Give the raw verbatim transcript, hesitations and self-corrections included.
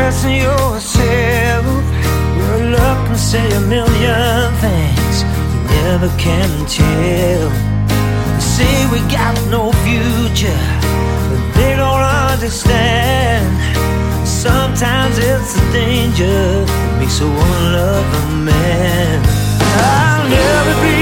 expressing yourself. You're luck and say a million things you never can tell. They say we got no future, but they don't understand. Sometimes it's the danger that makes a woman love a man. I'll never be